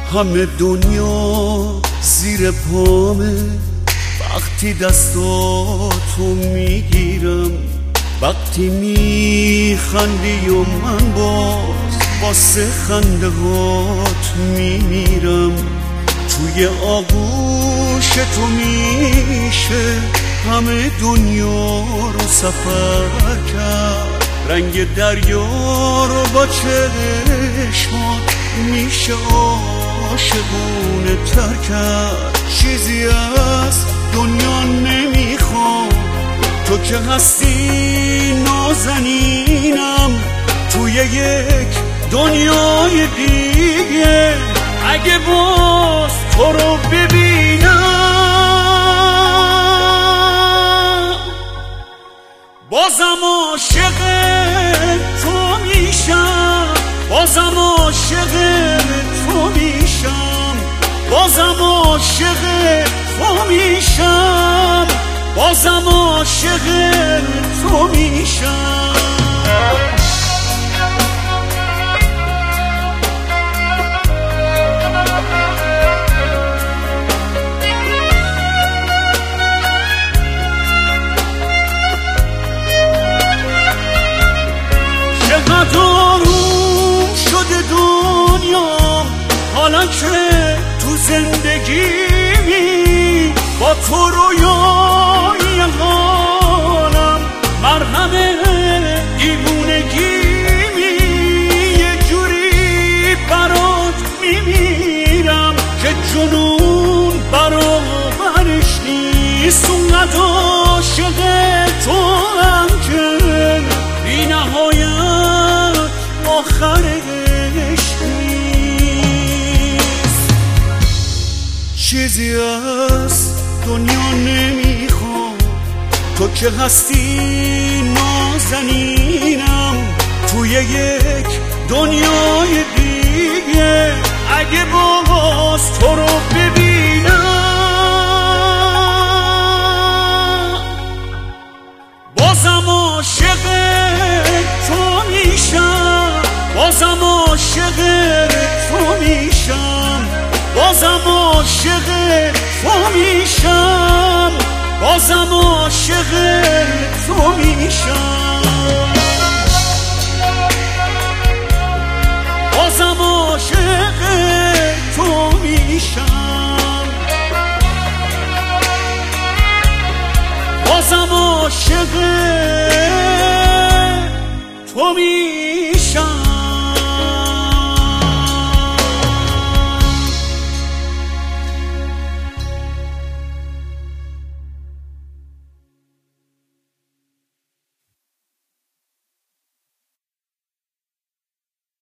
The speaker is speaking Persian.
همه دنیا زیر پامه وقتی دستاتو میگیرم، وقتی میخندی و من باز واسه خنده هات میمیرم. توی آغوش تو میشه همه دنیا رو سفر کرد، رنگ دریا رو با چشمات میشه عاشقونه تر کرد. چیزی از دنیا نمیخوام، تو که هستی نازنینم توی یک دنیای دیگه. اگه باز تو رو ببینم بازم عاشق تو میشم، بازم عاشق تو میشم، بازم عاشق تو میشم، بازم عاشق تو میشم. چقدر آروم شده دنیا حالا که تو زندگیمی، با تو رویای حالم مرهم دیوونگیمی. یه جوری برات میمیرم که جنون برابرش نیست. اونقدر عاشق تو هم که بی نهایت آخرش نیست. چیزی از دنیا نمیخوام، تو که هستی نازنینم توی یک دنیای دیگه. اگه باز تو رو ببینم بازم عاشق تو میشم، بازم عاشق تو میشم، بازم عاشق تو میشم، بازم عاشق تو میشم.